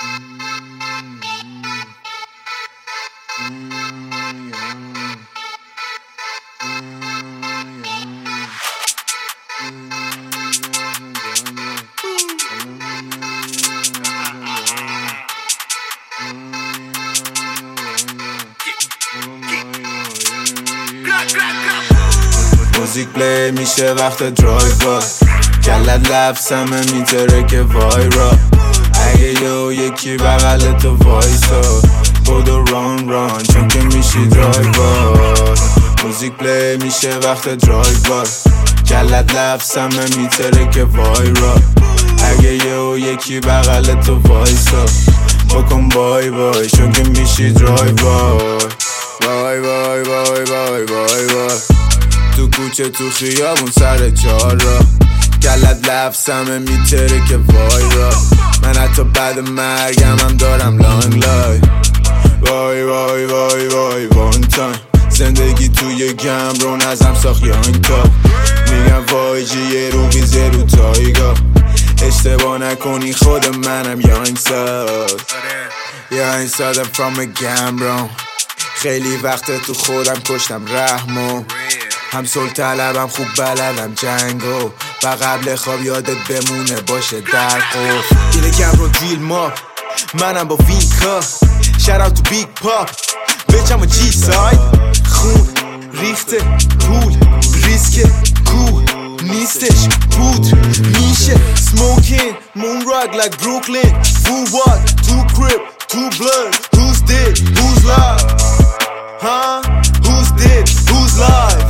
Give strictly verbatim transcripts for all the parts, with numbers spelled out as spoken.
موزیک پلی میشه وقت درایو، کلت لفظمه میتره که وایرا. اگه یه یکی بغل تو وایسا بودو ران ران چون که میشی درایو. موزیک پلی میشه وقت درایو، کلت لفظمه میتره که وایرا. اگه یه یکی بغل تو وایسا بکن بای بای چون که میشی درایو. وای وای وای وای وای وای تو کوچه تو خیابون سر چهار را کلت لفظمه میتره که وای را. من حتی بعد مرگم هم دارم لانگ لای. وای وای وای وای وان تایم زندگی توی گم رو نزم ساخت یانگ تا. میگم وای جی یه رو بیزه رو تایگا. اشتباه نکنی خود منم یانگ ساز یانگ سازم فرام گم رو. خیلی وقت تو خودم کشتم رحمو. هم سل طلبم خوب بلدم جنگو و قبل خواب یادت بمونه باشه در خوف. اینه کم رو دیل ما منم با وینکا. شراو تو بیگ پاپ بچم و جی ساید. خون ریخته پول ریسک کول نیستش بود میشه. Smoking moon rock like Brooklyn. Who what? Two crib, two blood. Who's dead? Who's live? Huh? Who's dead? Who's live?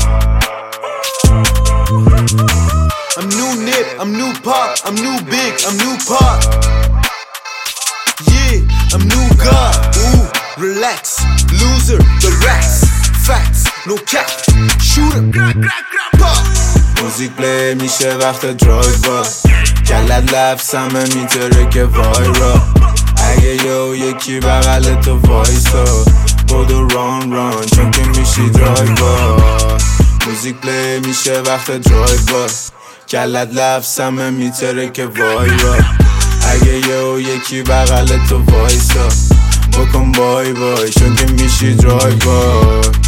I'm new nip, I'm new pop, I'm new big, I'm new pop. Yeah, I'm new god. Ooh, relax, loser, the racks, facts, no cap, shoot 'em, pop. موزیک پلی میشه وقت درایو، کلت لفظمه میتره که وایرا. اگه یه یکی بغل تو وایسا بودو ران ران چون که میشی درایو. موزیک پلی میشه وقت درایو، کلت لفظمه میتره که وایرا. اگه یه یکی بغل تو وایسا بکن بای بای چون که میشی درایو.